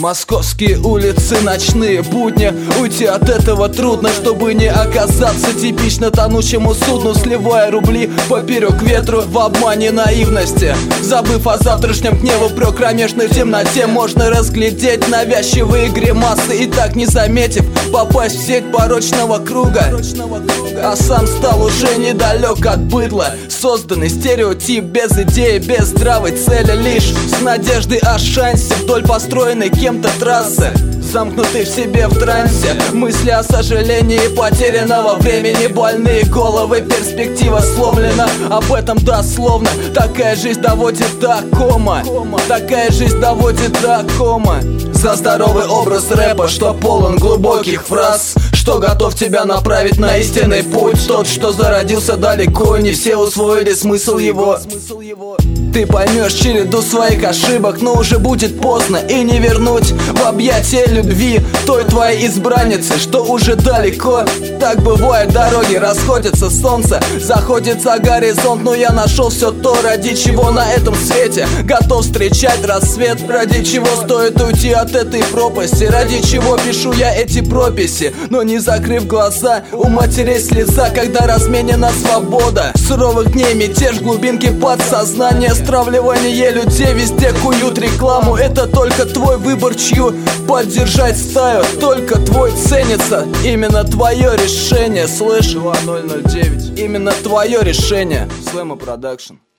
Московские улицы, ночные будни. Уйти от этого трудно, чтобы не оказаться типично тонущему судну, сливая рубли поперек ветру в обмане наивности. Забыв о завтрашнем гневе, упрек кромешной темноте, можно разглядеть навязчивые гримасы и так не заметив попасть в сеть порочного круга. А сам стал уже недалек от быдла. Созданный стереотип без идеи, без здравой цели, лишь с надеждой о шансе вдоль построенной кем-то трассы. Замкнутый в себе в трансе, мысли о сожалении потерянного времени, больные головы, перспектива сломлена. Об этом дословно. Такая жизнь доводит до кома. Такая жизнь доводит до кома. За здоровый образ рэпа, что полон глубоких фраз, что готов тебя направить на истинный путь. Тот, что зародился далеко, не все усвоили смысл его. Ты поймешь череду своих ошибок, но уже будет поздно и не вернуть в объятия любви той твоей избранницы, что уже далеко. Так бывает, дороги расходятся, солнце заходит за горизонт, но я нашел все то, ради чего на этом свете готов встречать рассвет. Ради чего стоит уйти от этой пропасти, ради чего пишу я эти прописи, но не закрыв глаза, у матерей слеза, когда разменена свобода. Суровых дней мятеж, глубинки подсознания, стравливание людей, везде куют рекламу. Это только твой выбор, чью поддержать стаю, только твой ценится, именно твое решение. Слышь, 2009, именно твое решение. Слэма Продакшн.